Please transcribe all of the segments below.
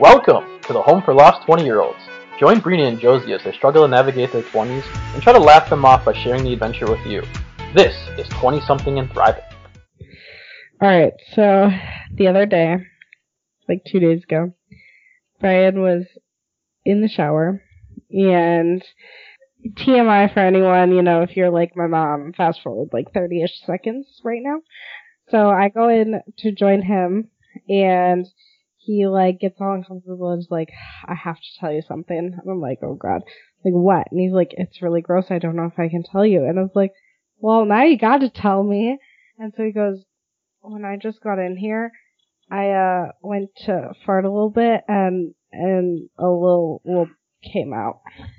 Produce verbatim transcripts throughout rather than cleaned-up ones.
Welcome to the Home for Lost twenty-year-olds. Join Brina and Josie as they struggle to navigate their twenties and try to laugh them off by sharing the adventure with you. This is twenty-something and Thriving. Alright, so the other day, like two days ago, Brian was in the shower, and T M I for anyone, you know, if you're like my mom, fast forward like thirty-ish seconds right now. So I go in to join him, and he, like, gets all uncomfortable and is like, I have to tell you something. And I'm like, oh, God. Like, what? And he's like, it's really gross. I don't know if I can tell you. And I was like, well, now you got to tell me. And so he goes, when I just got in here, I uh went to fart a little bit, and and a little whoop came out.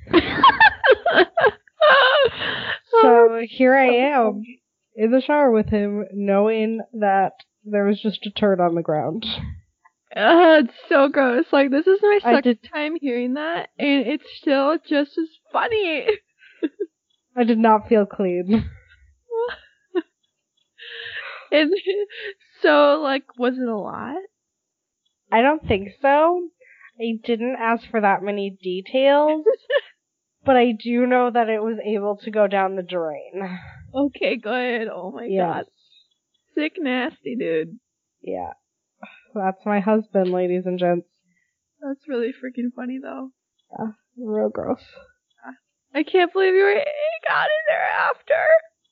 So here I am in the shower with him, knowing that there was just a turd on the ground. Uh, it's so gross. Like, this is my I second did- time hearing that, and it's still just as funny. I did not feel clean. And so, like, was it a lot? I don't think so. I didn't ask for that many details, but I do know that it was able to go down the drain. Okay, good. Oh my Yes. god. Sick nasty, dude. Yeah. That's my husband, ladies and gents. That's really freaking funny, though. Yeah, real gross. I can't believe you were got in there after.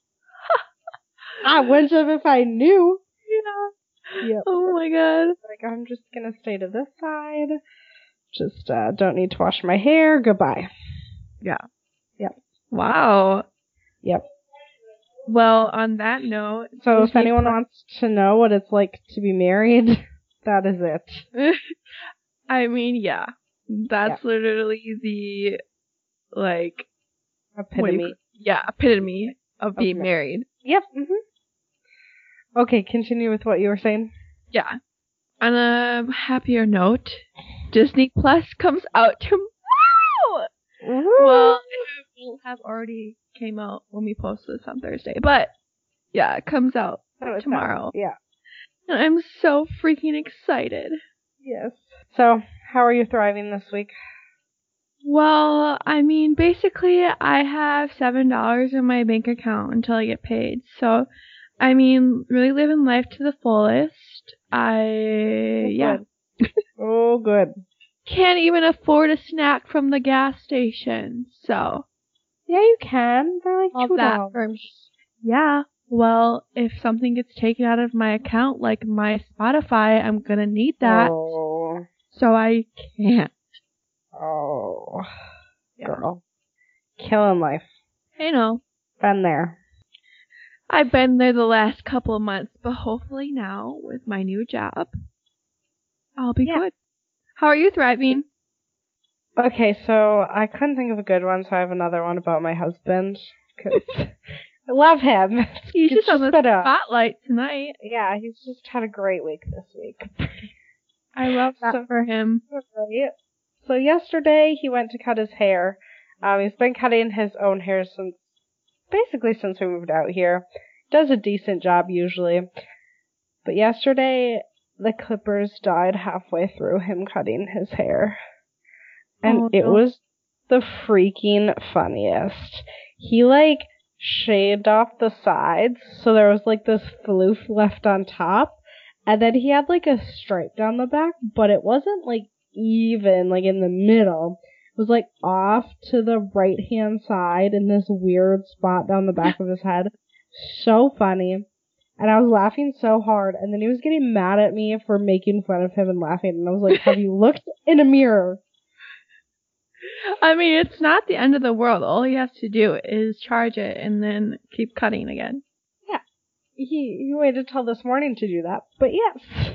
I wouldn't have if I knew. Yeah. Yep. Oh my god. Like, I'm just gonna stay to this side. Just, uh, don't need to wash my hair. Goodbye. Yeah. Yep. Wow. Yep. Well, on that note... So if anyone wants to know what it's like to be married, that is it. I mean, yeah. That's Yeah. literally the, like... what do you- Epitome. yeah, epitome of being Okay. married. Yep. Mm-hmm. Okay, continue with what you were saying. Yeah. On a happier note, Disney Plus comes out tomorrow! Well, it will have already came out when we post this on Thursday, but yeah, it comes out That was tomorrow. fast. Yeah. And I'm so freaking excited. Yes. So, how are you thriving this week? Well, I mean, basically, I have seven dollars in my bank account until I get paid. So, I mean, really living life to the fullest. I, yeah. Good. Oh, good. Can't even afford a snack from the gas station. So, Yeah, you can. They're like all two that dollars. for me. Yeah. Well, if something gets taken out of my account, like my Spotify, I'm gonna need that. Oh. So I can't. Oh. Yeah. Girl. Killing life. I know. Been there. I've been there the last couple of months, but hopefully now, with my new job, I'll be Yeah. good. How are you thriving? Okay, so I couldn't think of a good one, so I have another one about my husband. Cause I love him. He's It's just on the been a- spotlight tonight. Yeah, he's just had a great week this week. I love that So- for him. Right. So yesterday he went to cut his hair. Um, he's been cutting his own hair since, basically since we moved out here. Does a decent job usually. But yesterday the clippers died halfway through him cutting his hair. And Oh, it no. was the freaking funniest. He, like, shaved off the sides, so there was, like, this floof left on top, and then he had, like, a stripe down the back, but it wasn't, like, even, like, in the middle. It was, like, off to the right-hand side in this weird spot down the back of his head. So funny. And I was laughing so hard, and then he was getting mad at me for making fun of him and laughing, and I was like, have you looked in a mirror? I mean, it's not the end of the world. All he has to do is charge it and then keep cutting again. He, he waited till this morning to do that, but yes.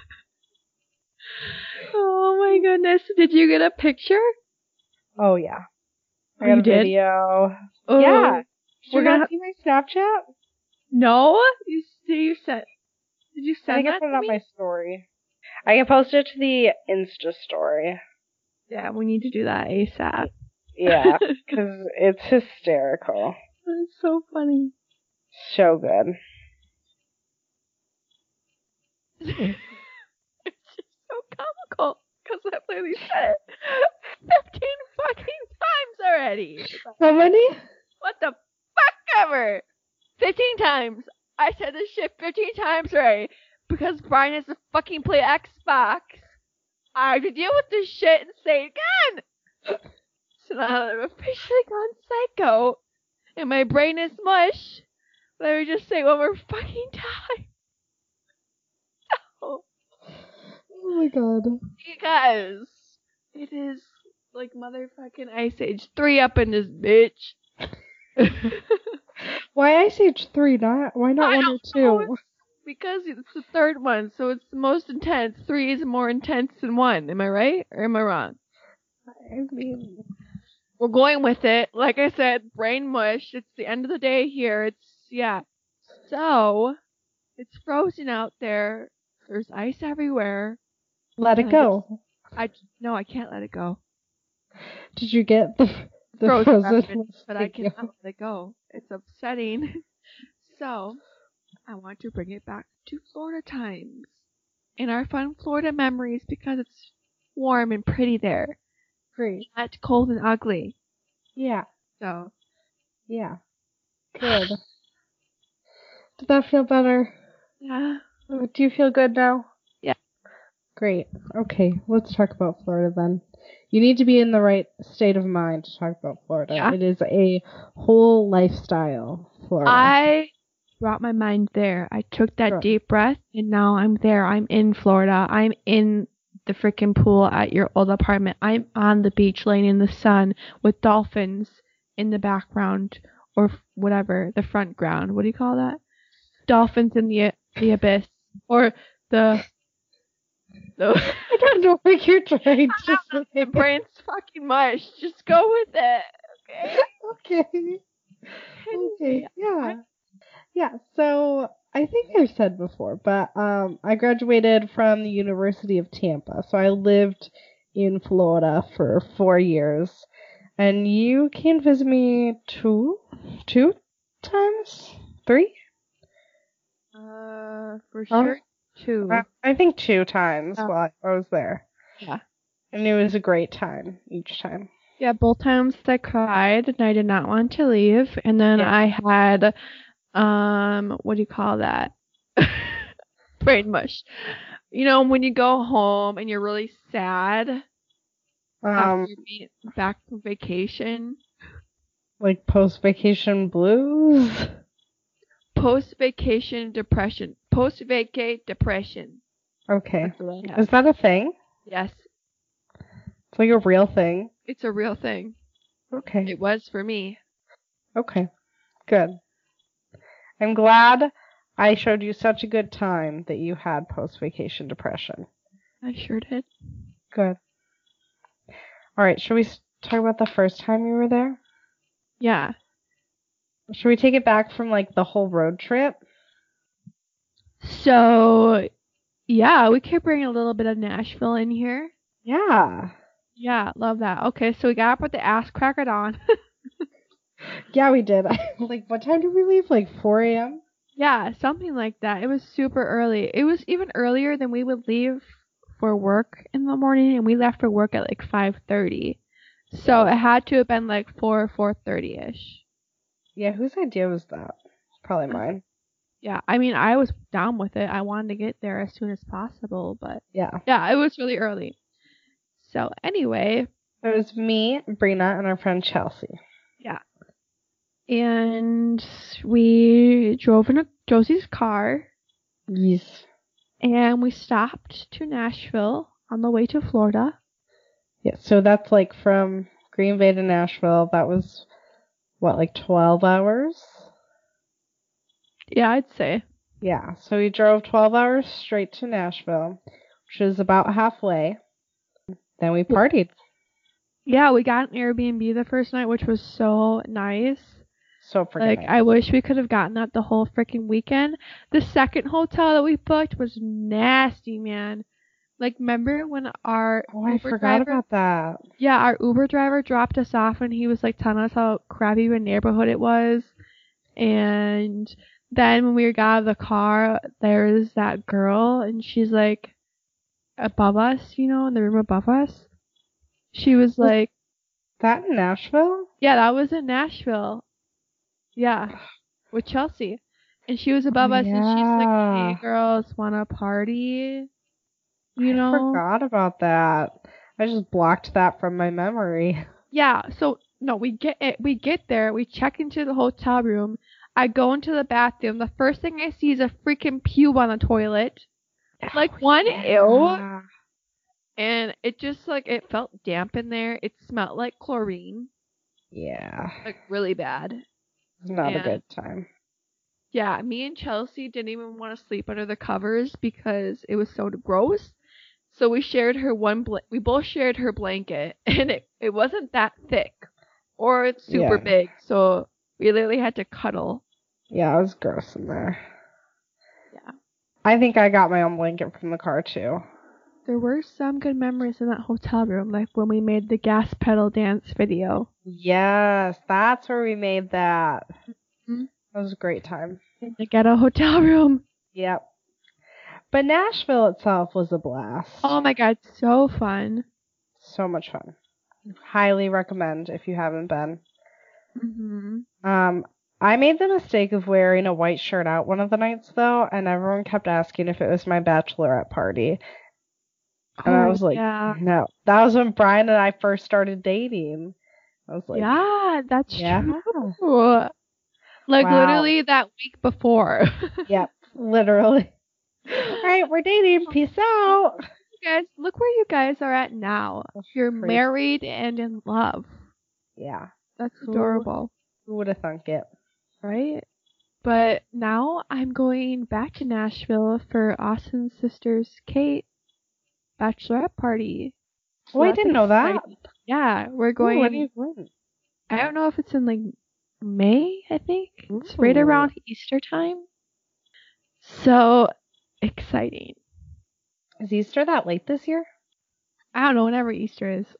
Oh my goodness. Did you get a picture? Oh, yeah. I Oh, got you a did? video. Oh, Yeah. Did We're you gonna not ha- see my Snapchat? No? You, did you send, did you I send think I that put it to on me? my story. I can post it to the Insta story. Yeah, we need to do that ASAP. Yeah, because it's hysterical. That's so funny. So good. It's just so comical. because I literally said it fifteen fucking times already. How many? What the fuck ever? fifteen times. I said this shit fifteen times already because Brian has to fucking play Xbox. I have to deal with this shit and say it again. So now I've officially gone psycho and my brain is mush. Let me just say one more fucking time. No. Oh my god. Because it is like motherfucking Ice Age three up in this bitch. Why Ice Age three? Not why not I one or don't two? know. Because it's the third one, so it's the most intense. Three is more intense than one. Am I right or am I wrong? I mean, We're going with it. Like I said, brain mush. It's the end of the day here. It's, yeah. So, it's frozen out there. There's ice everywhere. let it And go. I just, I, no, I can't let it go. Did you get the the Frozen frozen? reference, but I video? cannot let it go. It's upsetting. So, I want to bring it back to Florida times. And our fun Florida memories because it's warm and pretty there. Great. Not cold and ugly. Yeah. So, Yeah. Good. Did that feel better? yeah. Do you feel good now? Yeah. Great. Okay, let's talk about Florida then. You need to be in the right state of mind to talk about Florida. Yeah. It is a whole lifestyle, Florida. I brought my mind there. I took that Sure. deep breath, and now I'm there. I'm in Florida. I'm in the freaking pool at your old apartment. I'm on the beach laying in the sun with dolphins in the background or whatever, the front ground. What do you call that? Dolphins in the the abyss or the the I don't know what you're trying to My say. brain's fucking mush. Just go with it, okay? Okay. Okay. Yeah. Yeah. So I think I've said before, but um, I graduated from the University of Tampa. So I lived in Florida for four years, and you came visit me two, two times, three. Uh, for Oh. sure, two. I, I think two times Oh. while I was there, Yeah. and it was a great time each time. Yeah, both times I cried and I did not want to leave. And then Yeah. I had, um, what do you call that? Brain mush. You know, when you go home and you're really sad after Um, you're being back from vacation. like post vacation blues. Post vacation depression. Post vacate depression. Okay. That's what I have. Is that a thing? Yes, It's like a real thing. it's a real thing. Okay. It was for me. Okay. Good. I'm glad I showed you such a good time that you had post-vacation depression. I sure did. Good. All right. Should we s- talk about the first time you were there? Yeah. Should we take it back from like the whole road trip? So, yeah, we could bring a little bit of Nashville in here. Yeah. Yeah, love that. Okay, so we got up with the ass crack it on. Yeah, we did. Like, what time did we leave? Like four a.m.? Yeah, something like that. It was super early. It was even earlier than we would leave for work in the morning, and we left for work at like five thirty. So it had to have been like four or four thirty-ish. Yeah, whose idea was that? Probably mine. Yeah, I mean, I was down with it. I wanted to get there as soon as possible, but Yeah. yeah, it was really early. So anyway, It was me, Brina, and our friend Chelsea. yeah. And we drove in a, Josie's car, Yes. and we stopped to Nashville on the way to Florida. Yeah, so that's like from Green Bay to Nashville. That was, what, like twelve hours? Yeah, I'd say. Yeah, so we drove twelve hours straight to Nashville, which is about halfway. Then we partied. Yeah, we got an Airbnb the first night, which was so nice. So freaking Like, nice. I wish we could have gotten that the whole freaking weekend. The second hotel that we booked was nasty, man. Like, remember when our Oh, I Uber forgot driver, about that. yeah, our Uber driver dropped us off and he was like telling us how crappy of a neighborhood it was. And then when we got out of the car, there was that girl and she's like, above us, you know, in the room above us. She was like, that in Nashville? yeah, that was in Nashville. Yeah, with Chelsea. And she was above Oh, us, and she's like, yeah. hey, girls, want to party? You I know? forgot about that. I just blocked that from my memory. Yeah, so, no, we get it. We get there. We check into the hotel room. I go into the bathroom. The first thing I see is a freaking pube on the toilet. Like, Oh, one, yeah. ew. And it just, like, it felt damp in there. It smelled like chlorine. Yeah. Like, really bad. It's not And, a good time. Yeah, me and Chelsea didn't even want to sleep under the covers because it was so gross. So we shared her one, bl- we both shared her blanket, and it, it wasn't that thick or super Yeah. big. So we literally had to cuddle. Yeah, it was gross in there. Yeah. I think I got my own blanket from the car, too. There were some good memories in that hotel room, like when we made the gas pedal dance video. Yes, that's where we made that. Mm-hmm. That was a great time. In the ghetto hotel room. Yep. But Nashville itself was a blast. Oh my god, so fun. So much fun. Highly recommend if you haven't been. Mm-hmm. Um, I made the mistake of wearing a white shirt out one of the nights, though, and everyone kept asking if it was my bachelorette party. And oh, I was like, yeah. no. That was when Brian and I first started dating. I was like, yeah, that's yeah. true. Like, Wow. literally that week before. Yep, literally. All right, we're dating. Peace out. You guys, look where you guys are at now. You're Crazy. married and in love. Yeah. That's Who- adorable, Who would have thunk it? right? But now I'm going back to Nashville for Austin's sister's Kate bachelorette party. Oh, I that's didn't know that. exciting. Yeah, we're Ooh, going. when are you going? I don't know if it's in like May, I think. It's right Ooh. around Easter time. So exciting. Is Easter that late this year? I don't know, whenever Easter is.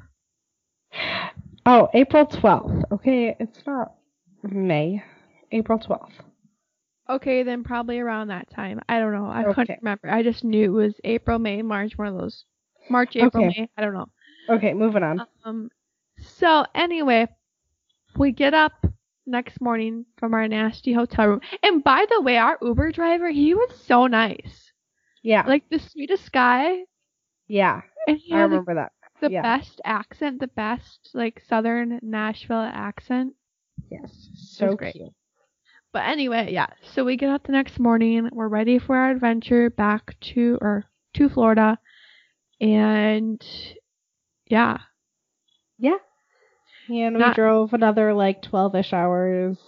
Oh, April twelfth. Okay, it's not May. April twelfth. Okay, then probably around that time. I don't know. I Okay. couldn't remember. I just knew it was April, May, March, one of those. March, April, Okay. May. I don't know. Okay, moving on. Um. So anyway, we get up next morning from our nasty hotel room. And by the way, our Uber driver, he was so nice. Yeah. Like the sweetest guy. Yeah. And he I had like, remember that. the Yeah. best accent, the best like Southern Nashville accent. Yes. So great. cute. But anyway, yeah. So we get up the next morning. We're ready for our adventure back to or to Florida, and yeah, Yeah. And we Not- drove another like twelve-ish hours.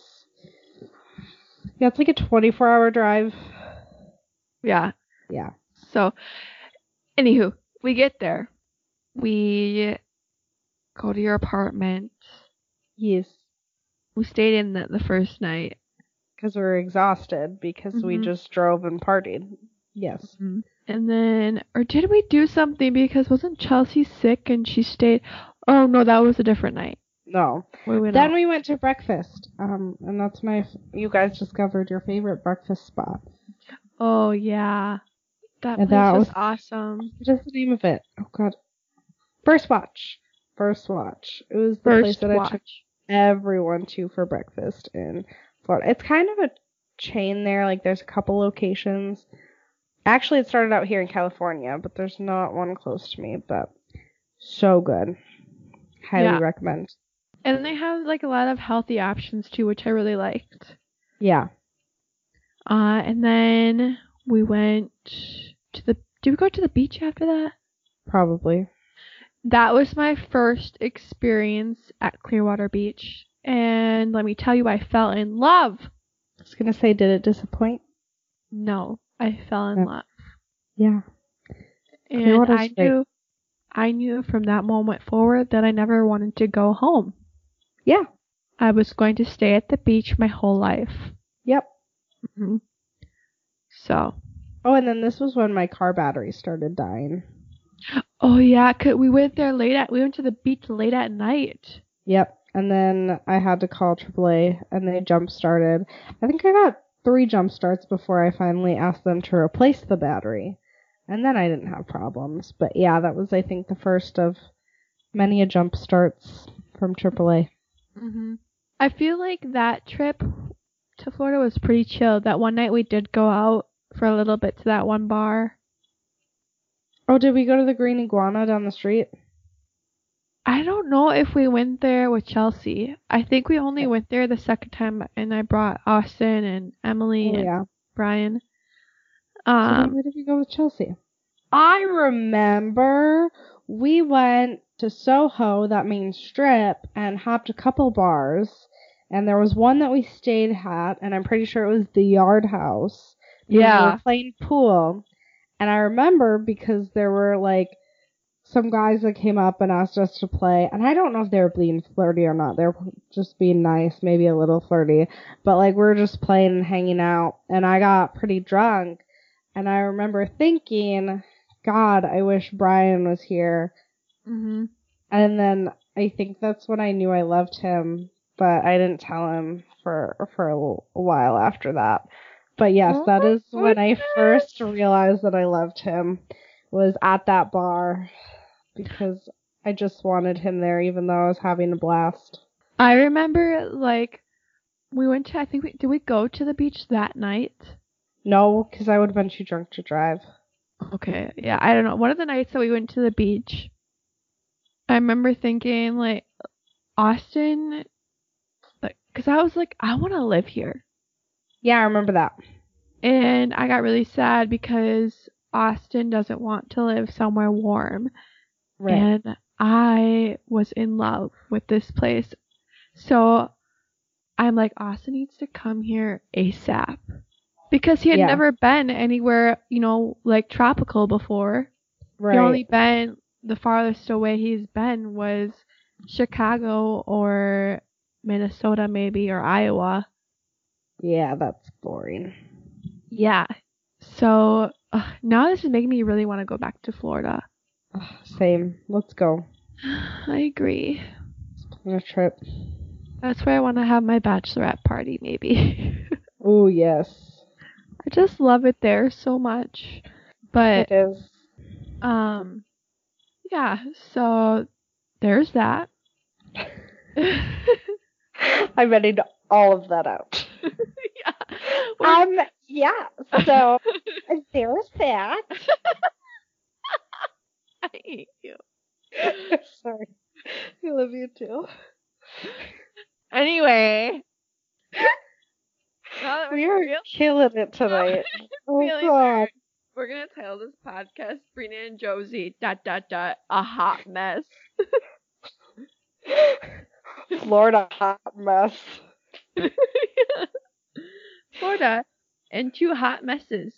Yeah, it's like a twenty-four hour drive. yeah. Yeah. So, anywho, we get there. We go to your apartment. Yes. We stayed in the, the first night. Because we were exhausted because we Mhm. just drove and partied. Yes. And then, or did we do something because wasn't Chelsea sick and she stayed? Oh no, that was a different night. No. We went Then out. we went to breakfast. Um, and that's my. You guys discovered your favorite breakfast spot. Oh yeah, that And place that was was- awesome. What is the name of it? Oh God. First Watch. First Watch. It was the First place that I watch. took everyone to for breakfast in Florida. It's kind of a chain there. Like there's a couple locations. Actually, it started out here in California, but there's not one close to me. But so good. Highly Yeah. recommend. And they have like a lot of healthy options too, which I really liked. Yeah. Uh, and then we went to the. Did we go to the beach after that? Probably. That was my first experience at Clearwater Beach, and let me tell you, I fell in love. I was gonna say, did it disappoint? No, I fell in Yeah. love, Yeah. and Clearwater's I great. knew, I knew from that moment forward that I never wanted to go home. Yeah. I was going to stay at the beach my whole life. Yep. hmm So. Oh, and then this was when my car battery started dying. Oh yeah, 'cause we went there late at. We went to the beach late at night. Yep. And then I had to call triple A, and they jump started. I think I got three jump starts before I finally asked them to replace the battery. And then I didn't have problems. But yeah, that was, I think, the first of many a jump starts from triple A. Mm-hmm. I feel like that trip to Florida was pretty chill. That one night we did go out for a little bit to that one bar. Oh, did we go to the Green Iguana down the street? I don't know if we went there with Chelsea. I think we only went there the second time, and I brought Austin and Emily Oh, and yeah. Brian. So then Um, where did we go with Chelsea? I remember we went to Soho, that main strip, and hopped a couple bars. And there was one that we stayed at, and I'm pretty sure it was the Yard House. because Yeah. We were playing pool. And I remember because there were, like, some guys that came up and asked us to play. And I don't know if they were being flirty or not. They were just being nice, maybe a little flirty. But, like, we were just playing and hanging out. And I got pretty drunk. And I remember thinking, God, I wish Brian was here. Mm-hmm. And then I think that's when I knew I loved him, but I didn't tell him for for a, l- a while after that. But yes, Oh that my is when I goodness. first realized that I loved him, was at that bar, because I just wanted him there even though I was having a blast. I remember, like, we went to, I think, we, did we go to the beach that night? No, because I would have been too drunk to drive. Okay, yeah, I don't know. One of the nights that we went to the beach, I remember thinking, like, Austin, like, because I was like, I want to live here. Yeah, I remember that. And I got really sad because Austin doesn't want to live somewhere warm. Right. And I was in love with this place. So I'm like, Austin needs to come here ASAP. Because he had Yeah. never been anywhere, you know, like tropical before. Right. He only been, the farthest away he's been was Chicago or Minnesota maybe, or Iowa. Yeah, that's boring. Yeah. So uh, now this is making me really want to go back to Florida. Ugh, same. Let's go. I agree. On a trip. That's where I want to have my bachelorette party, maybe. Oh, yes. I just love it there so much. But, It is. um, yeah, so there's that. I'm editing all of that out. Yeah. Um, yeah, so there's that. I hate you. Sorry. I love you too. Anyway. Now that We we're are real, killing it tonight. Oh, really God. weird. We're gonna title this podcast Brina and Josie dot dot dot a hot mess. Florida hot mess. Florida and two hot messes.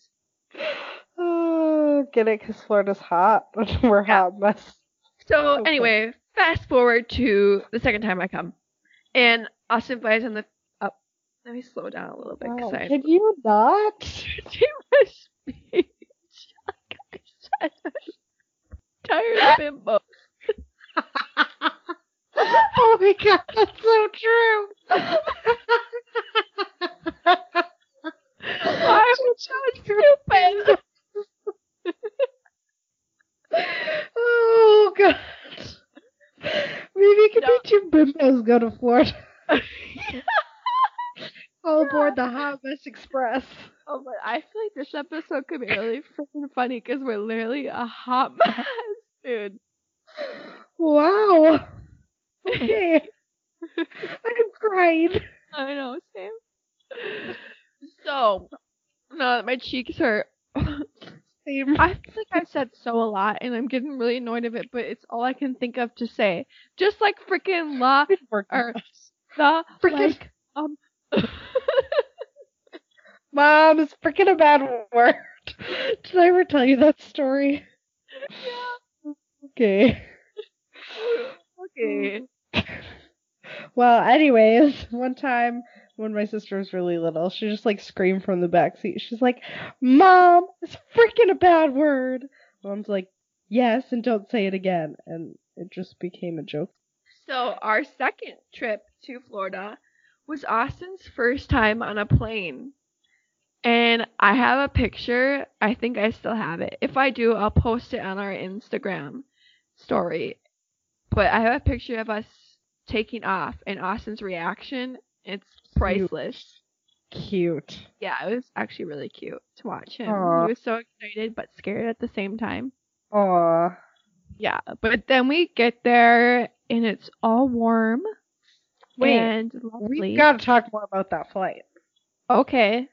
Oh, get it? Because Florida's hot. We're Yeah. hot mess. So Okay. anyway, fast forward to the second time I come, and Austin flies on the up. Let me slow down a little bit because Oh, I can you not? do my speech. Like I said, tired bimbo. Oh my God, that's so true. I'm so stupid. Oh God. Maybe it could No. be two bimbos go to Florida. All aboard the Hot Mess Express. Oh, but I feel like this episode could be really freaking funny because we're literally a hot mess, dude. Wow. Okay. I'm crying. I know, Sam. So, now that my cheeks hurt, Same. I feel like I've said so a lot, and I'm getting really annoyed of it, but it's all I can think of to say. Just like freaking la, or the, Frickin- like, um... Mom, it's freaking a bad word. Did I ever tell you that story? Yeah. Okay. Okay. Well, anyways, one time when my sister was really little, she just like screamed from the back seat. She's like, Mom, it's freaking a bad word. Mom's like, yes, and don't say it again. And it just became a joke. So, our second trip to Florida was Austin's first time on a plane. And I have a picture. I think I still have it. If I do, I'll post it on our Instagram story. But I have a picture of us taking off and Austin's reaction. It's priceless. Cute. Yeah, it was actually really cute to watch him. Aw. He was so excited but scared at the same time. Aw. Yeah, but then we get there and it's all warm Wait, and lovely. We've got to talk more about that flight. Okay.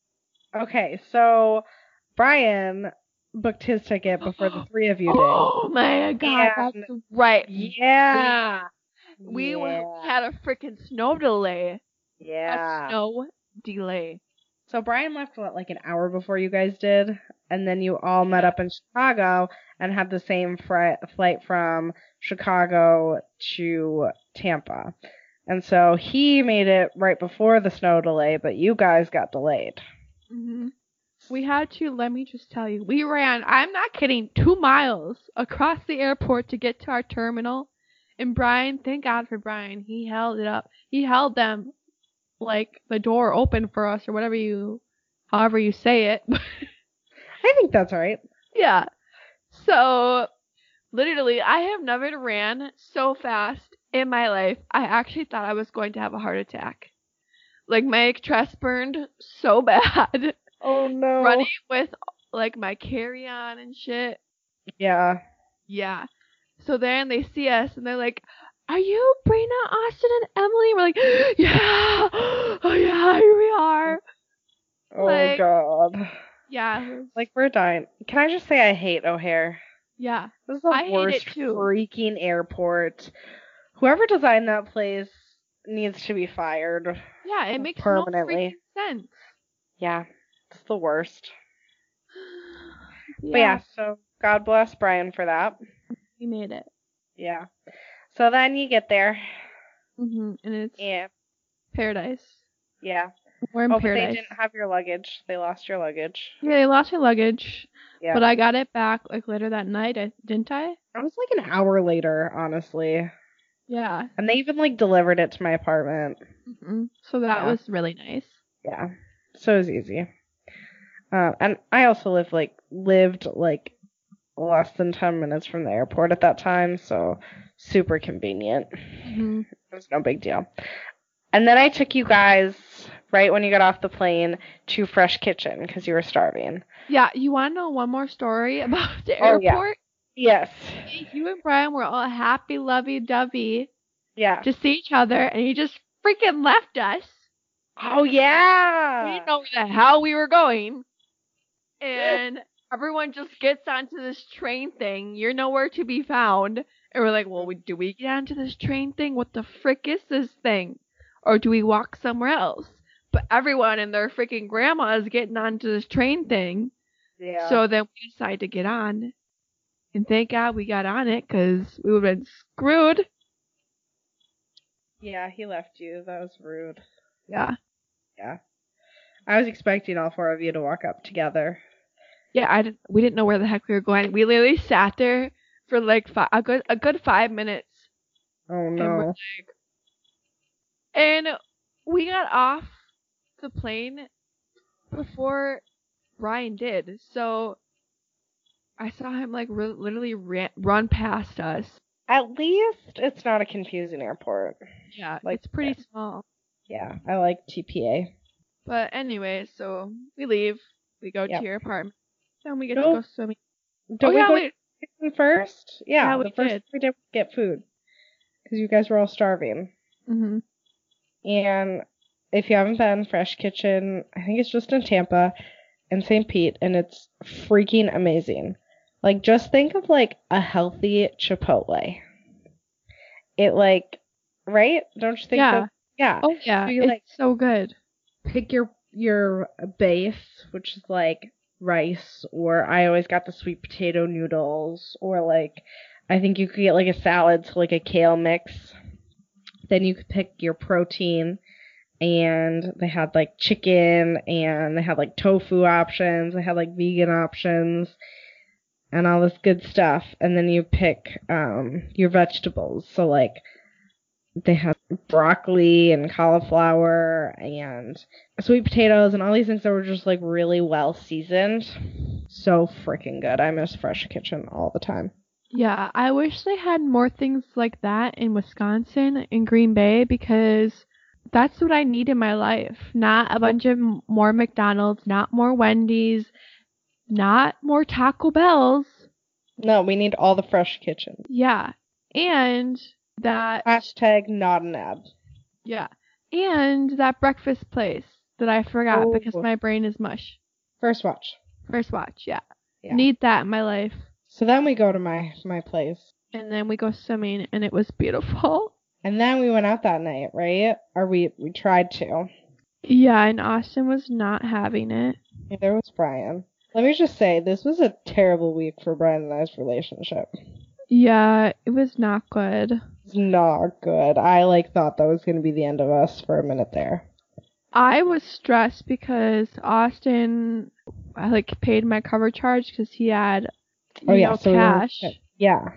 Okay, so Brian booked his ticket before the three of you did. Oh my god, And- that's right. Yeah. We yeah. were, had a freaking snow delay. Yeah. A snow delay. So Brian left, what, like an hour before you guys did? And then you all met up in Chicago and had the same fri- flight from Chicago to Tampa. And so he made it right before the snow delay, but you guys got delayed. Mm-hmm. We had to, let me just tell you, we ran, I'm not kidding, two miles across the airport to get to our terminal. And Brian, thank God for Brian, he held it up. He held them, like, the door open for us, or whatever you, however you say it. I think that's right. Yeah. So, literally, I have never ran so fast in my life. I actually thought I was going to have a heart attack. Like, my chest burned so bad. Oh, no. Running with, like, my carry-on and shit. Yeah. Yeah. So then they see us, and they're like, are you Brina, Austin, and Emily? We're like, yeah. Oh, yeah, here we are. Oh, Like- God. Yeah. Like, we're dying. Can I just say I hate O'Hare? Yeah. This is the I hate worst it, too. freaking airport. Whoever designed that place needs to be fired. Yeah, it makes Permanently. no freaking sense. Yeah, it's the worst. But yeah, so God bless Brian for that. We made it. Yeah. So then you get there. Mm-hmm. And it's Yeah. paradise. Yeah. We're in Oh, but paradise. they didn't have your luggage. They lost your luggage. Yeah, they lost my luggage. Yeah. But I got it back, like, later that night, I, didn't I? It was like an hour later, honestly. Yeah. And they even like delivered it to my apartment. Mm-hmm. So that Yeah. was really nice. Yeah. So it was easy. Uh, and I also lived like lived like less than ten minutes from the airport at that time, so super convenient. Mm-hmm. It was no big deal. And then I took you guys right when you got off the plane to Fresh Kitchen because you were starving. Yeah, you want to know one more story about the Oh, yeah. airport? Yes. You and Brian were all happy, lovey-dovey Yeah. to see each other, and he just freaking left us. Oh yeah. We didn't know where the hell we were going. And everyone just gets onto this train thing. You're nowhere to be found. And we're like, well, we, do we get onto this train thing? What the frick is this thing? Or do we walk somewhere else? But everyone and their freaking grandma is getting onto this train thing. Yeah. So then we decide to get on. And thank God we got on it, because we would have been screwed. Yeah, he left you. That was rude. Yeah. Yeah. I was expecting all four of you to walk up together. Yeah, I didn't, we didn't know where the heck we were going. We literally sat there for like five, a good a good five minutes. Oh And, we're no. like, and we got off the plane before Brian did. So I saw him like re- literally ran, run past us. At least it's not a confusing airport. Yeah, Like it's pretty that. small. Yeah, I like T P A. But anyway, so we leave. We go Yep. to your apartment. Then we get Nope. to go swimming. Don't oh we yeah, go wait. to kitchen first? Yeah, Yeah, we the first did. thing we did was get food. Because you guys were all starving. Mhm. And if you haven't been, Fresh Kitchen, I think it's just in Tampa and Saint Pete, and it's freaking amazing. Like, just think of, like, a healthy Chipotle. It, like, right? Don't you think Yeah. that? Yeah. Oh yeah, So you, it's like- so good. Pick your your base, which is, like, rice, or I always got the sweet potato noodles, or, like, I think you could get, like, a salad, so, like, a kale mix. Then you could pick your protein, and they had, like, chicken, and they had, like, tofu options, they had, like, vegan options, and all this good stuff. And then you pick um, your vegetables. So, like, they had broccoli and cauliflower and sweet potatoes and all these things that were just like really well seasoned. So freaking good. I miss Fresh Kitchen all the time. Yeah, I wish they had more things like that in Wisconsin, in Green Bay, because that's what I need in my life. Not a bunch of m- more McDonald's, not more Wendy's, not more Taco Bells. No, we need all the Fresh Kitchen. Yeah, and that... Hashtag not an ad. Yeah, and that breakfast place that I forgot Oh. because my brain is mush. First Watch. First Watch, yeah. Yeah. Need that in my life. So then we go to my, my place. And then we go swimming, and it was beautiful. And then we went out that night, right? Or we, we tried to. Yeah, and Austin was not having it. Neither was Brian. Let me just say, this was a terrible week for Brian and I's relationship. Yeah, it was not good. It's not good. I, like, thought that was going to be the end of us for a minute there. I was stressed because Austin, I, like, paid my cover charge because he had, you Oh, yeah, know, so we were- cash. Yeah.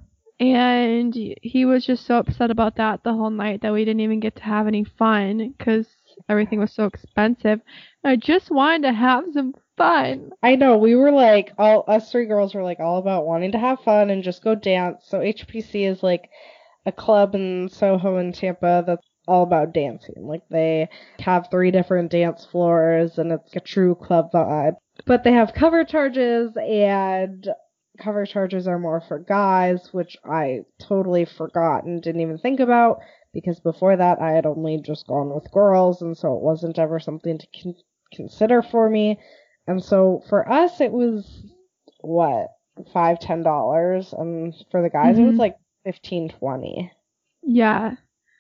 And he was just so upset about that the whole night that we didn't even get to have any fun because everything was so expensive. I just wanted to have some fun. I know, we were like, all us three girls were like all about wanting to have fun and just go dance. So H P C is like a club in Soho and Tampa that's all about dancing. Like they have three different dance floors and it's a true club vibe. But they have cover charges, and cover charges are more for guys, which I totally forgot and didn't even think about because before that I had only just gone with girls, and so it wasn't ever something to con- consider for me. And so for us it was what, five ten dollars, and for the guys Mhm. it was like fifteen twenty. Yeah.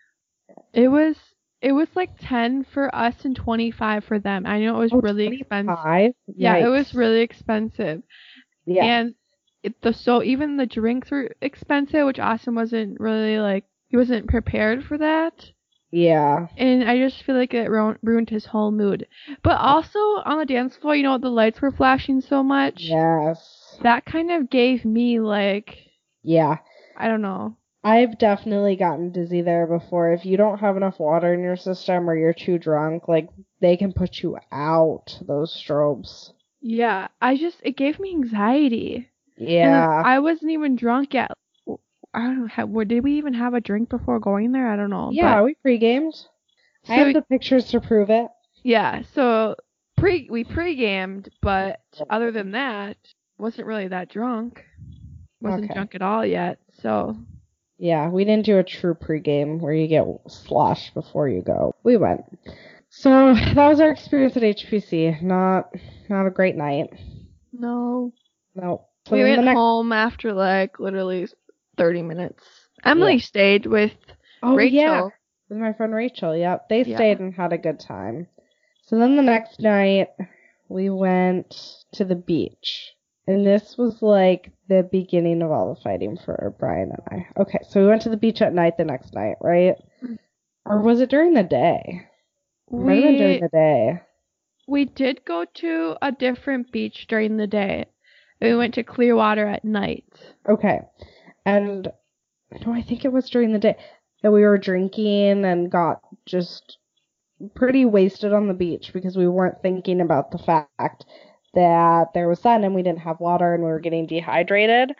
It was it was like ten for us and twenty-five for them. I know it was really expensive. Five? Yeah, it was really expensive. Yeah. And it, the so even the drinks were expensive, which Austin wasn't really like, he wasn't prepared for that. Yeah. And I just feel like it ru- ruined his whole mood. But also on the dance floor, you know, the lights were flashing so much. Yes. That kind of gave me like, Yeah. I don't know. I've definitely gotten dizzy there before. If you don't have enough water in your system or you're too drunk, like, they can put you out, those strobes. Yeah, I just, it gave me anxiety. Yeah. And I wasn't even drunk yet. I don't know, have, did we even have a drink before going there? I don't know. Yeah, but, we pre-gamed. so, I have the pictures to prove it. Yeah, so pre we pre-gamed, but other than that, wasn't really that drunk. Wasn't Okay. drunk at all yet, so... Yeah, we didn't do a true pregame where you get sloshed before you go. We went. So that was our experience at H P C. Not not a great night. No. No. So We then went the next- home after like literally thirty minutes. Emily Yeah. stayed with Oh, Rachel. yeah. With my friend Rachel. Yep. They Yeah. stayed and had a good time. So then the next night we went to the beach. And this was like the beginning of all the fighting for Brian and I. Okay, so we went to the beach at night the next night, right? Or was it during the day? It might have been during We the day. we did go to a different beach during the day. We went to Clearwater at night. Okay. And no, I think it was during the day that we were drinking and got just pretty wasted on the beach because we weren't thinking about the fact that there was sun and we didn't have water and we were getting dehydrated.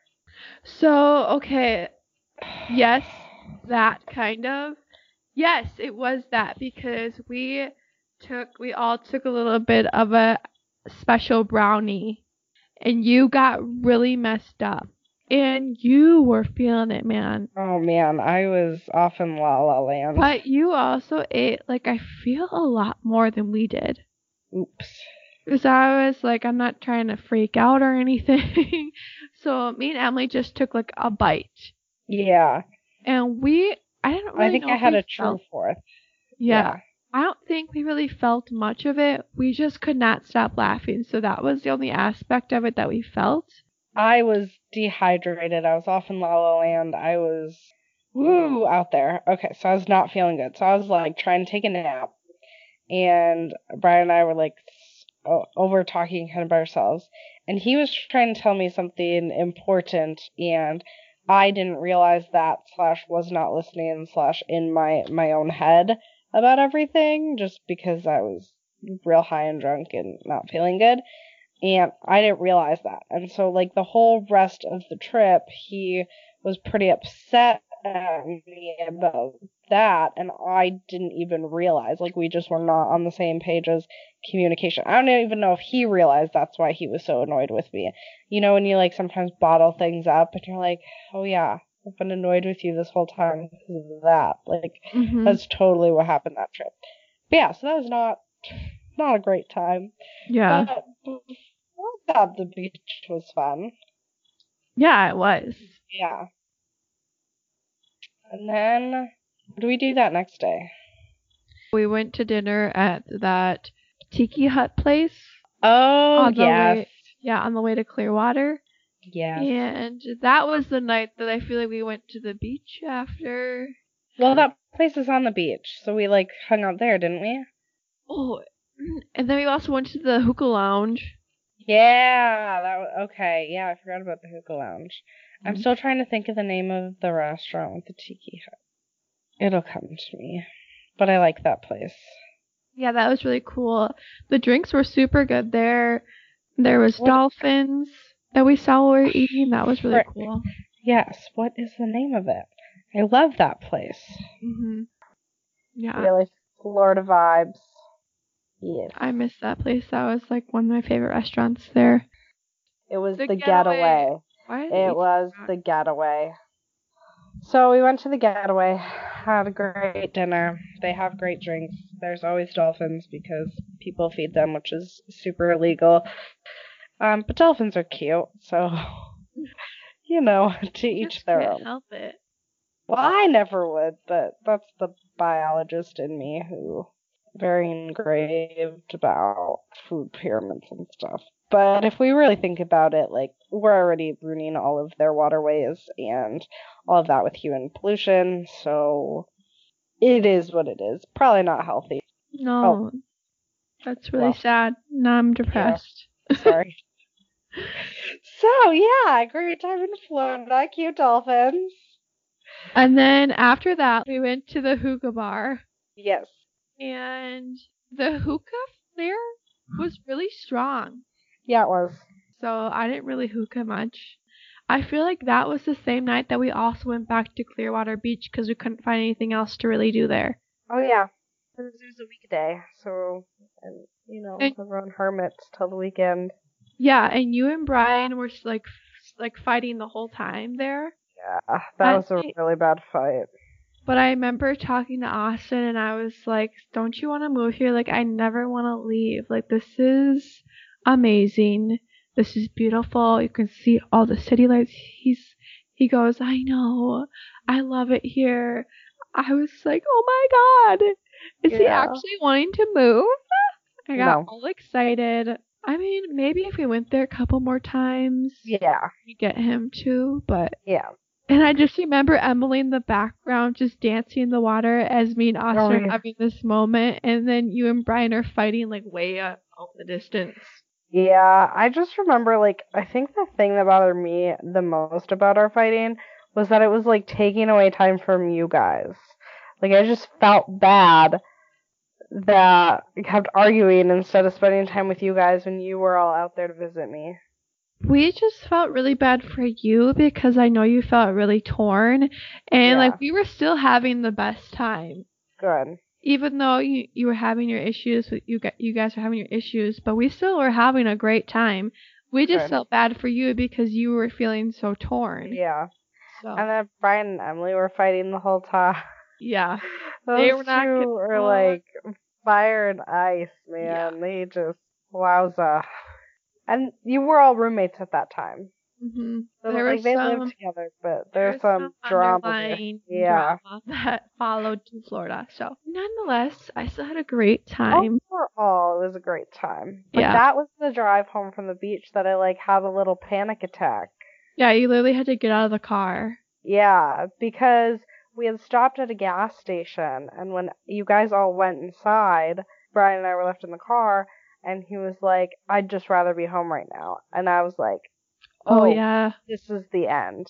So, okay. Yes, that kind of. Yes, it was that because we took, we all took a little bit of a special brownie and you got really messed up and you were feeling it, man. Oh man, I was off in La La Land. But you also ate, like, I feel a lot more than we did. Oops. Because I was like, I'm not trying to freak out or anything. So me and Emily just took like a bite. Yeah. And we, I didn't really I think know I if had we a true felt- fourth. Yeah. I don't think we really felt much of it. We just could not stop laughing. So that was the only aspect of it that we felt. I was dehydrated. I was off in La La Land. I was woo out there. Okay, so I was not feeling good. So I was like trying to take a nap. And Brian and I were like o- over talking kind of by ourselves. And he was trying to tell me something important. And I didn't realize that, slash was not listening, slash in my, my own head about everything, just because I was real high and drunk and not feeling good. And I didn't realize that. And so, like, the whole rest of the trip, he was pretty upset at me about that, and I didn't even realize. Like, we just were not on the same page as communication. I don't even know if he realized that's why he was so annoyed with me. You know, when you, like, sometimes bottle things up, and you're like, oh yeah, I've been annoyed with you this whole time because of that. Like, Mm-hmm. that's totally what happened that trip. But yeah, so that was not, not a great time. Yeah. But before that, the beach was fun. Yeah, it was. Yeah. And then, what do we do that next day? We went to dinner at that tiki hut place. Oh, on the yes. way, yeah, on the way to Clearwater. Yes. And that was the night that I feel like we went to the beach after. Well, that place is on the beach, so we, like, hung out there, didn't we? Oh, and then we also went to the hookah lounge. Yeah, that was, okay, yeah, I forgot about the hookah lounge. I'm Mhm. still trying to think of the name of the restaurant with the tiki hut. It'll come to me. But I like that place. Yeah, that was really cool. The drinks were super good there. There was What- dolphins that we saw while we were eating. That was really Frick. cool. Yes, what is the name of it? I love that place. hmm Yeah, Really Florida vibes. Yes. I miss that place. That was like one of my favorite restaurants there. It was The the, Getaway. getaway. Why did they It was the getaway. So we went to the getaway, had a great dinner. They have great drinks. There's always dolphins because people feed them, which is super illegal. Um, but dolphins are cute, so you know, to You each just their can't own. help it. Well, I never would, but that's the biologist in me who very engraved about food pyramids and stuff. But if we really think about it, like, we're already ruining all of their waterways and all of that with human pollution, so it is what it is. Probably not healthy. No, that's really Well, sad. Now I'm depressed. Sorry. So, yeah, great time in Florida. Cute dolphins. And then after that, we went to the hookah bar. Yes. And the hookah there was really strong. Yeah, it was. So I didn't really hookah much. I feel like that was the same night that we also went back to Clearwater Beach because we couldn't find anything else to really do there. Oh, yeah. It was a weekday, so, and, you know, And- everyone hermits till the weekend. Yeah, and you and Brian were like f- like fighting the whole time there. Yeah, that That was a night- really bad fight. But I remember talking to Austin and I was like, don't you want to move here? Like, I never want to leave. Like, this is amazing. This is beautiful. You can see all the city lights. He's, he goes, I know. I love it here. I was like, oh my God. Is he Yeah. actually wanting to move? I got No. all excited. I mean, maybe if we went there a couple more times, Yeah, we get him too, but yeah. and I just remember Emily in the background just dancing in the water as me and Austin Oh, are yeah. having this moment, and then you and Brian are fighting like way up off the distance. Yeah, I just remember, like, I think the thing that bothered me the most about our fighting was that it was, like, taking away time from you guys. Like, I just felt bad that we kept arguing instead of spending time with you guys when you were all out there to visit me. We just felt really bad for you because I know you felt really torn, and Yeah. like we were still having the best time. Good. Even though you, you were having your issues, with you, gu- you guys were having your issues, but we still were having a great time. We just Good. felt bad for you because you were feeling so torn. Yeah. So, And then Brian and Emily were fighting the whole time. yeah. Those They were not two getting were along. like fire and ice, man. They just, wowza. And you were all roommates at that time. hmm So, There like, was they some, lived together, but there there's was some drama there. underlying Yeah. drama that followed to Florida. So, nonetheless, I still had a great time. Overall, it was a great time. But Yeah. that was the drive home from the beach that I, like, had a little panic attack. Yeah, you literally had to get out of the car. Yeah, because we had stopped at a gas station, and when you guys all went inside, Brian and I were left in the car, and he was like, I'd just rather be home right now. And I was like, Oh, oh, yeah. this is the end.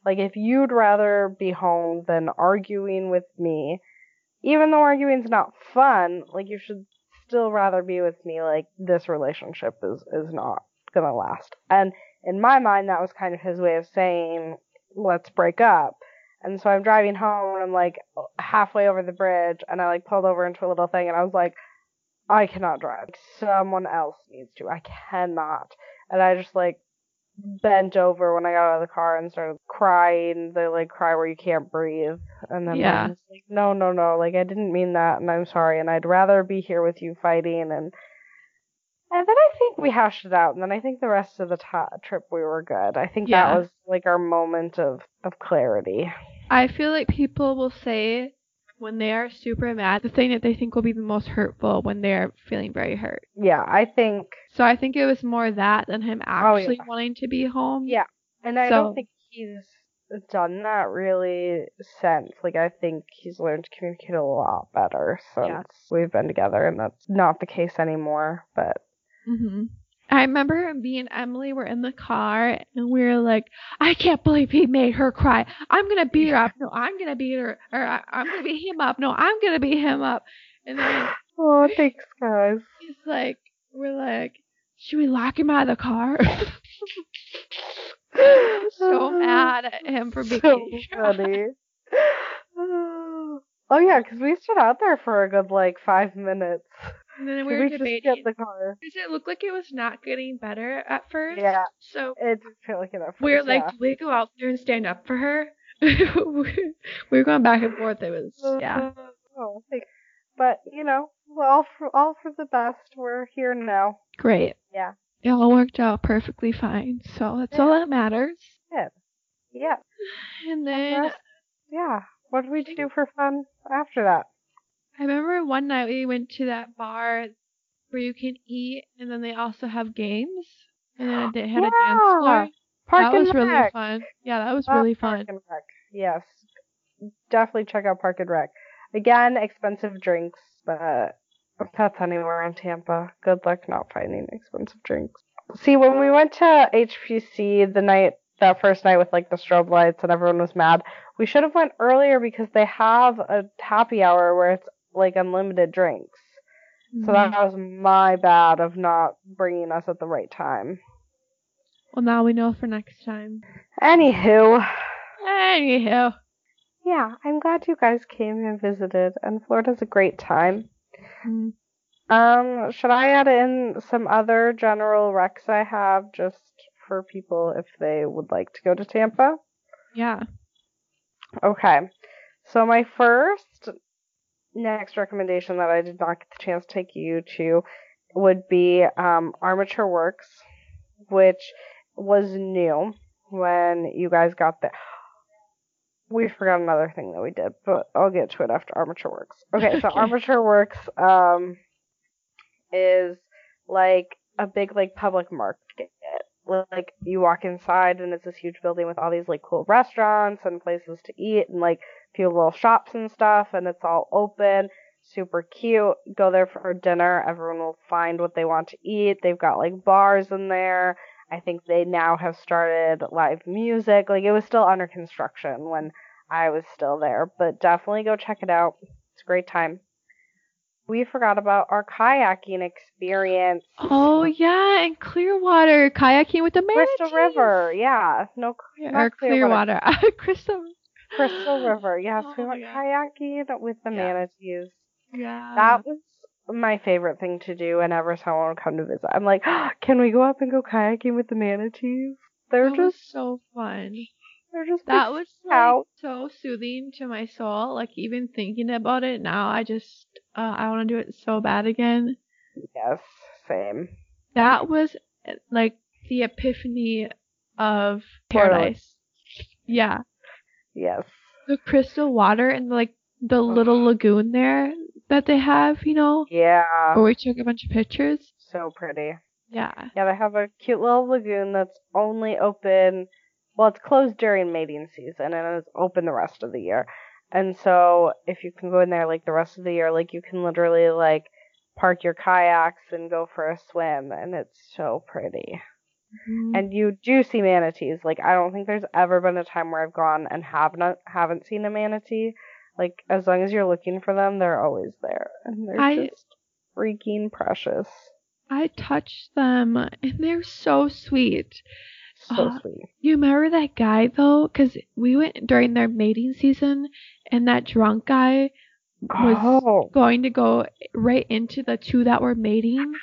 Like, if you'd rather be home than arguing with me, even though arguing's not fun, like, you should still rather be with me. Like, this relationship is, is not gonna last. And in my mind, that was kind of his way of saying, let's break up. And so I'm driving home, and I'm, like, halfway over the bridge, and I, like, pulled over into a little thing, and I was like, I cannot drive. Someone else needs to. I cannot. And I just, like, bent over when I got out of the car and started crying. They, like, cry where you can't breathe. And then Yeah. I was like, no, no, no. Like, I didn't mean that, and I'm sorry, and I'd rather be here with you fighting. And and then I think we hashed it out, and then I think the rest of the t- trip we were good. I think Yeah. that was, like, our moment of, of clarity. I feel like people will say when they are super mad, the thing that they think will be the most hurtful when they're feeling very hurt. Yeah, I think... So I think it was more that than him actually Oh, yeah. wanting to be home. Yeah, and I So- don't think he's done that really since. Like, I think he's learned to communicate a lot better since Yeah. we've been together, and that's not the case anymore, but... hmm I remember me and Emily were in the car and we were like, I can't believe he made her cry. I'm going to beat her up. No, I'm going to beat her. Or I- I'm going to beat him up. No, I'm going to beat him up. And then Oh, thanks, guys. he's like, we're like, should we lock him out of the car? So mad at him for being So funny. Oh, yeah, because we stood out there for a good, like, five minutes. And then Did we were we just debating. get the car? Because it looked like it was not getting better at first. Yeah. So It did feel like it at first, we were like, yeah. do we go out there and stand up for her? we were going back and forth. It was, yeah. Oh, thanks. But, you know, all for, all for the best. We're here now. Great. Yeah. It all worked out perfectly fine. So that's all that matters. Good. Yeah. And then Rest- yeah. What did we do for fun after that? I remember one night we went to that bar where you can eat and then they also have games. And then they had a dance Yeah. floor. Park That and was really Rec. fun. Yeah, that was Love really Park fun. and Rec. Yes. Definitely check out Park and Rec. Again, expensive drinks, but that's anywhere in Tampa. Good luck not finding expensive drinks. See, when we went to H P C the night, that first night with like the strobe lights and everyone was mad, we should have went earlier because they have a happy hour where it's like unlimited drinks. So that was my bad of not bringing us at the right time. Well, now we know for next time. Anywho. Anyhow. Yeah, I'm glad you guys came and visited, and Florida's a great time. Mm. Um, should I add in some other general recs I have just for people if they would like to go to Tampa? Yeah. Okay. So my first next recommendation that I did not get the chance to take you to would be um, Armature Works, which was new when you guys got there. We forgot another thing that we did, but I'll get to it after Armature Works. Okay, so Okay. Armature Works um, is like a big like public market. Like you walk inside and it's this huge building with all these like cool restaurants and places to eat and like a few little shops and stuff, and it's all open, super cute. Go there for dinner. Everyone will find what they want to eat. They've got like bars in there. I think they now have started live music. Like, it was still under construction when I was still there, but definitely go check it out. It's a great time. We forgot about our kayaking experience. Oh, yeah, and Clearwater. Kayaking with the manatees. Crystal River, yeah. No, not Or Clearwater. Crystal. Crystal River, yes. Oh, we went yeah. kayaking with the Yeah. manatees. Yeah. That was my favorite thing to do whenever someone would come to visit. I'm like, oh, can we go up and go kayaking with the manatees? They're That was just, so fun. they're just That big was like out. so soothing to my soul. Like, even thinking about it now, I just uh, I want to do it so bad again. Yes, same. That was like the epiphany of Totally. paradise. Yeah, Yes. the crystal water and like the little lagoon there that they have, you know, Yeah. where we took a bunch of pictures. So pretty. Yeah. Yeah, they have a cute little lagoon that's only open, well, it's closed during mating season and it's open the rest of the year. And so if you can go in there like the rest of the year, like you can literally like park your kayaks and go for a swim, and it's so pretty. Mm-hmm. And you do see manatees. Like, I don't think there's ever been a time where I've gone and have not, haven't seen a manatee. Like, as long as you're looking for them, they're always there. And they're I, just freaking precious. I touched them, and they're so sweet. So uh, sweet. You remember that guy, though? Because we went during their mating season, and that drunk guy was oh. going to go right into the two that were mating.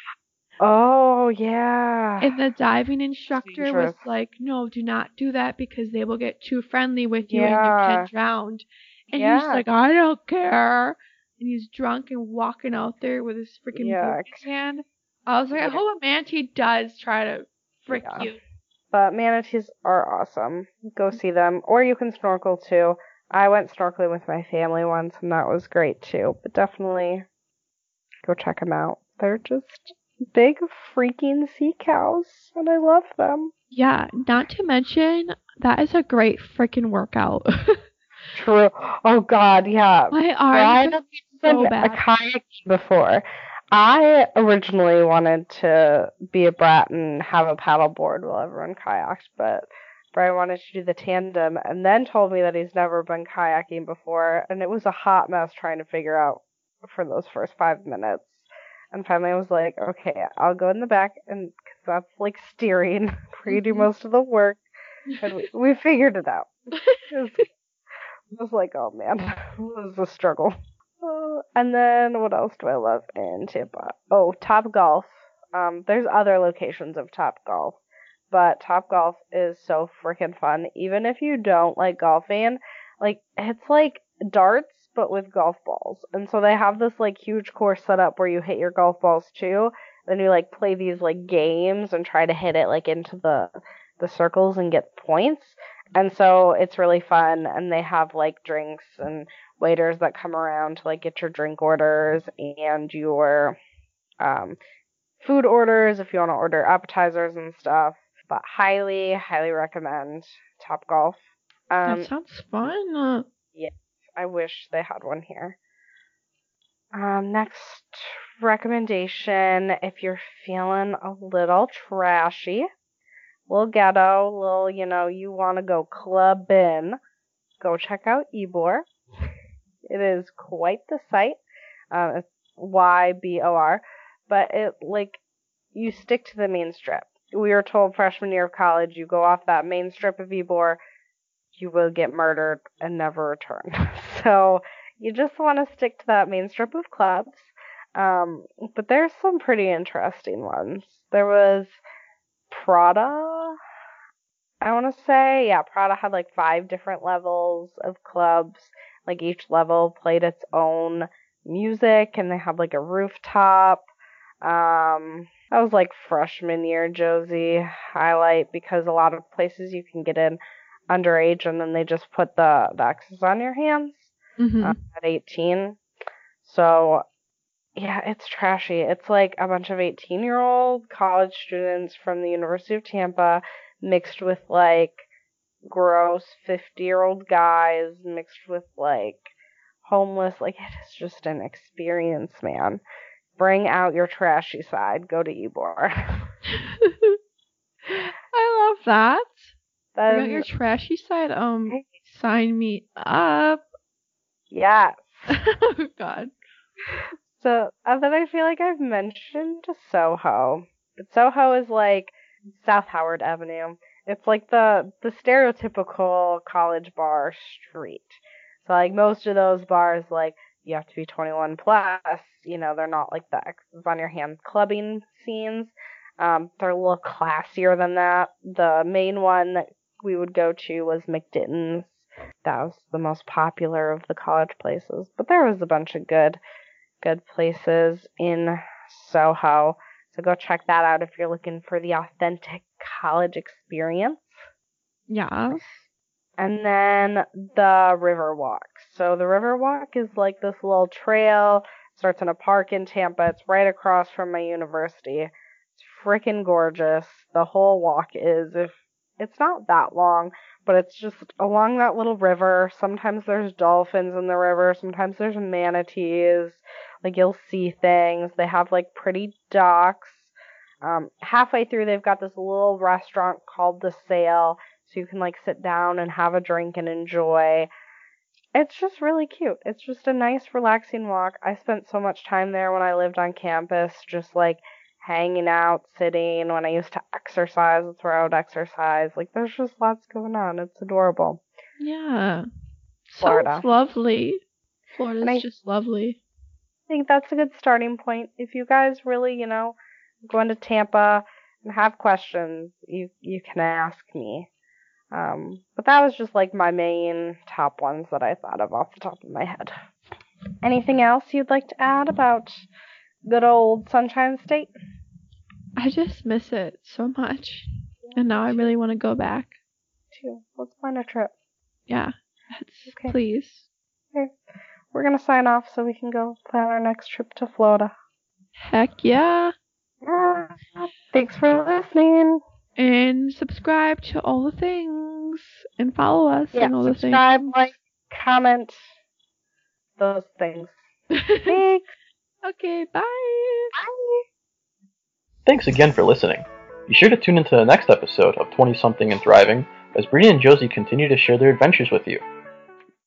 Oh, yeah. And the diving instructor Dangerous. was like, no, do not do that because they will get too friendly with you yeah. and you can drown. And yeah. he's like, I don't care. And he's drunk and walking out there with his freaking boot in his hand. I was like, yeah. I hope a manatee does try to frick yeah. you. But manatees are awesome. Go see them. Or you can snorkel too. I went snorkeling with my family once and that was great too. But definitely go check them out. They're just big freaking sea cows, and I love them. Yeah, not to mention, that is a great freaking workout. True. Oh, God, yeah. My arms are so bad. A kayak before. I originally wanted to be a brat and have a paddleboard while everyone kayaked, but Brian wanted to do the tandem and then told me that he's never been kayaking before, and it was a hot mess trying to figure out for those first five minutes. And finally I was like, okay, I'll go in the back, and cause that's like steering, where you do most of the work. And we, we figured it out. It was, I was like, oh man, it was a struggle. Uh, and then what else do I love in Tampa? Oh, Top Golf. Um, there's other locations of Top Golf, but Top Golf is so freaking fun. Even if you don't like golfing, like it's like darts but with golf balls. And so they have this like huge course set up where you hit your golf balls too. Then you like play these like games and try to hit it like into the the circles and get points. And so it's really fun, and they have like drinks and waiters that come around to like get your drink orders and your um food orders if you want to order appetizers and stuff. But highly, highly recommend Top Golf. Um, that sounds fun. Yeah. I wish they had one here. Um, next recommendation, if you're feeling a little trashy, little ghetto, little, you know, you want to go clubbing, go check out Ybor. It is quite the sight. Um, it's Y B O R, but it, like, you stick to the main strip. We were told freshman year of college, you go off that main strip of Ybor, you will get murdered and never return. So you just want to stick to that main strip of clubs. Um, but there's some pretty interesting ones. There was Prada, I want to say. Yeah, Prada had like five different levels of clubs. Like each level played its own music, and they had like a rooftop. Um, that was like freshman year Josie highlight, because a lot of places you can get in underage, and then they just put the, the X's on your hands mm-hmm. uh, at eighteen. So, yeah, it's trashy. It's like a bunch of eighteen-year-old college students from the University of Tampa mixed with, like, gross fifty-year-old guys mixed with, like, homeless. Like, it is just an experience, man. Bring out your trashy side. Go to Ybor. I love that. That Bring out your trashy side. Um, sign me up. Yes. Oh, God. So, uh, then I feel like I've mentioned Soho. But Soho is like South Howard Avenue. It's like the, the stereotypical college bar street. So, like, most of those bars, like, you have to be twenty-one plus. You know, they're not like the X's on your hand clubbing scenes. Um, they're a little classier than that. The main one that we would go to was McDitton's. That was the most popular of the college places. But there was a bunch of good, good places in Soho. So go check that out if you're looking for the authentic college experience. Yes. And then the Riverwalk. So the Riverwalk is like this little trail. It starts in a park in Tampa. It's right across from my university. It's freaking gorgeous. The whole walk is. If it's not that long, but it's just along that little river. Sometimes there's dolphins in the river. Sometimes there's manatees. Like, you'll see things. They have, like, pretty docks. Um, halfway through, they've got this little restaurant called The Sail, so you can like sit down and have a drink and enjoy. It's just really cute. It's just a nice, relaxing walk. I spent so much time there when I lived on campus, just like hanging out, sitting. When I used to exercise, that's where I would exercise. Like, there's just lots going on. It's adorable. Yeah. Florida. Sounds lovely. Florida's And I- just lovely. I think that's a good starting point. If you guys really, you know, going to Tampa and have questions, you you can ask me. Um, but that was just like my main top ones that I thought of off the top of my head. Anything else you'd like to add about good old Sunshine State? I just miss it so much. And now I really want to go back. Too. Let's plan a trip. Yeah. Let's, Okay. Please. Okay. We're gonna sign off so we can go plan our next trip to Florida. Heck yeah. Ah, thanks for listening. And subscribe to all the things. And follow us Yeah, and all the subscribe, things. like, comment, those things. Thanks. Okay, bye. Bye. Thanks again for listening. Be sure to tune into the next episode of twenty something and Thriving as Brittany and Josie continue to share their adventures with you.